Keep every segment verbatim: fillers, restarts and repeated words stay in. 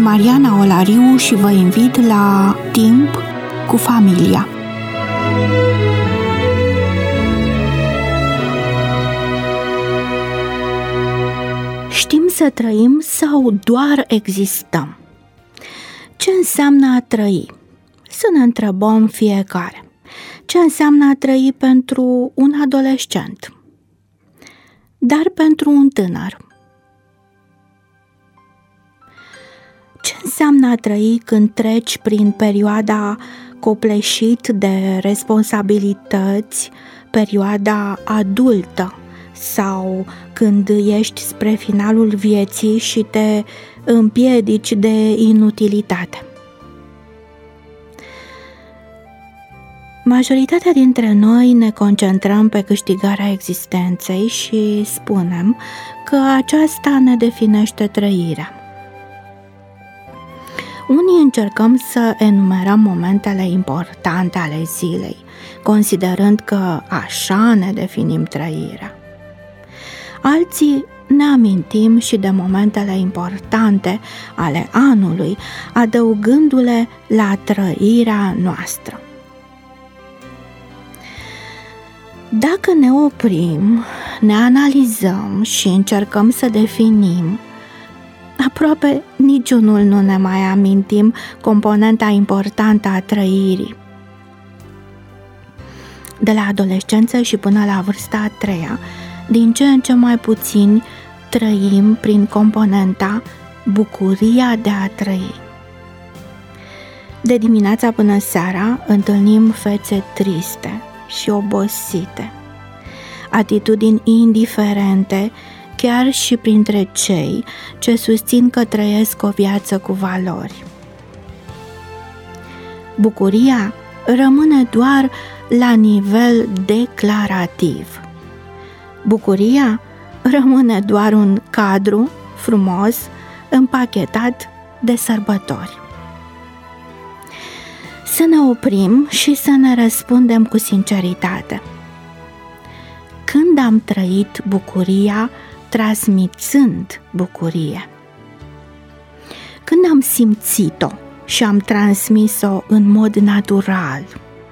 Sunt Mariana Olariu și vă invit la Timp cu familia. Știm să trăim sau doar existăm? Ce înseamnă a trăi? Să ne întrebăm fiecare. Ce înseamnă a trăi pentru un adolescent? Dar pentru un tânăr? Ce înseamnă a trăi când treci prin perioada copleșit de responsabilități, perioada adultă, sau când ești spre finalul vieții și te împiedici de inutilitate? Majoritatea dintre noi ne concentrăm pe câștigarea existenței și spunem că aceasta ne definește trăirea. Unii încercăm să enumerăm momentele importante ale zilei, considerând că așa ne definim trăirea. Alții ne amintim și de momentele importante ale anului, adăugându-le la trăirea noastră. Dacă ne oprim, ne analizăm și încercăm să definim, aproape niciunul nu ne mai amintim componenta importantă a trăirii. De la adolescență și până la vârsta a treia, din ce în ce mai puțini trăim prin componenta bucuria de a trăi. De dimineața până seara întâlnim fețe triste și obosite, atitudini indiferente chiar și printre cei ce susțin că trăiesc o viață cu valori. Bucuria rămâne doar la nivel declarativ. Bucuria rămâne doar un cadru frumos împachetat de sărbători. Să ne oprim și să ne răspundem cu sinceritate. Când am trăit bucuria transmițând bucurie? Când am simțit-o și am transmis-o în mod natural?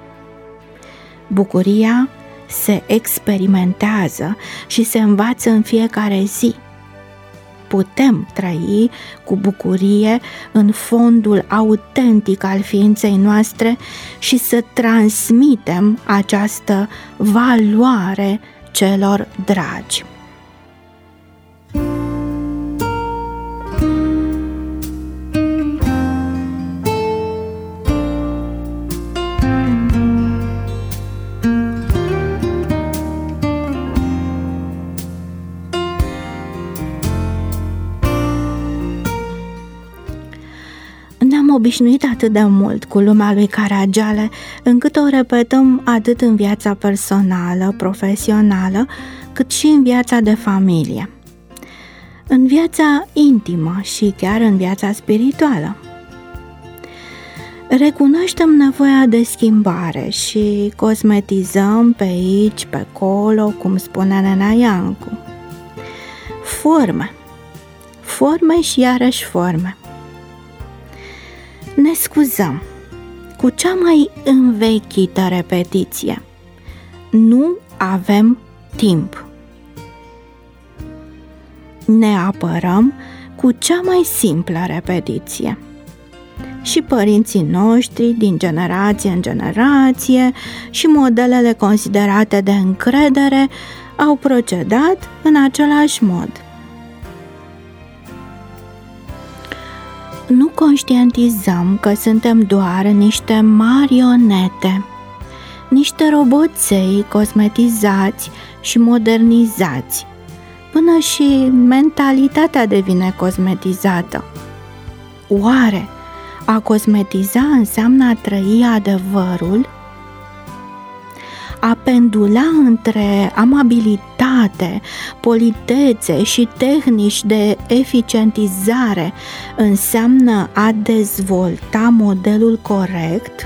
Bucuria se experimentează și se învață în fiecare zi. Putem trăi cu bucurie în fondul autentic al ființei noastre și să transmitem această valoare celor dragi. Ne-am obișnuit atât de mult cu lumea lui Caragiale, încât o repetăm atât în viața personală, profesională, cât și în viața de familie, în viața intimă și chiar în viața spirituală. Recunoaștem nevoia de schimbare și cosmetizăm pe aici, pe acolo, cum spune Nena Iancu. Forme, forme și iarăși forme. Ne scuzăm cu cea mai învechită repetiție: nu avem timp. Ne apărăm cu cea mai simplă repetiție. Și părinții noștri, din generație în generație, și modelele considerate de încredere au procedat în același mod. Nu conștientizăm că suntem doar niște marionete, niște roboței cosmetizați și modernizați, până și mentalitatea devine cosmetizată. Oare a cosmetiza înseamnă a trăi adevărul? A pendula între amabilitate, politețe și tehnici de eficientizare înseamnă a dezvolta modelul corect?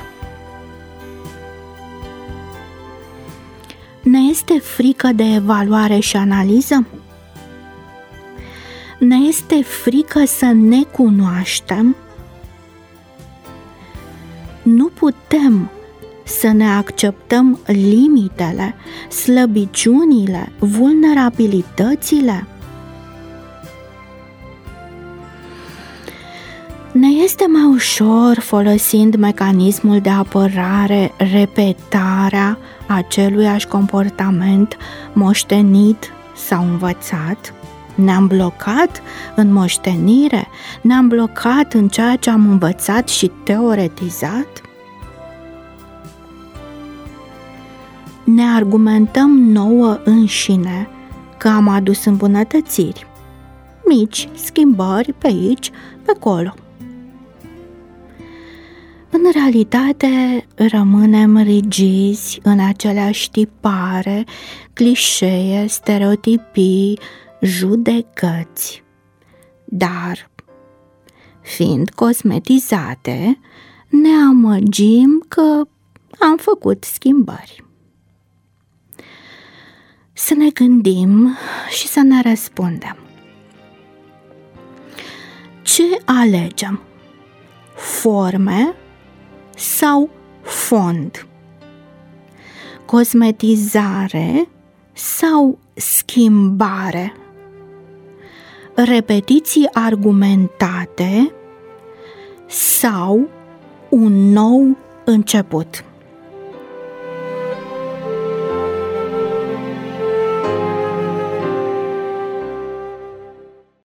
Ne este frică de evaluare și analiză? Ne este frică să ne cunoaștem? Nu putem să ne acceptăm limitele, slăbiciunile, vulnerabilitățile? Ne este mai ușor, folosind mecanismul de apărare, repetarea aceluiași comportament moștenit sau învățat? Ne-am blocat în moștenire? Ne-am blocat în ceea ce am învățat și teoretizat? Ne argumentăm nouă înșine că am adus îmbunătățiri, mici schimbări pe aici, pe acolo. În realitate, rămânem rigizi în aceleași tipare, clișee, stereotipii, judecăți. Dar, fiind cosmetizate, ne amăgim că am făcut schimbări. Să ne gândim și să ne răspundem. Ce alegem? Forme sau fond? Cosmetizare sau schimbare? Repetiții argumentate sau un nou început?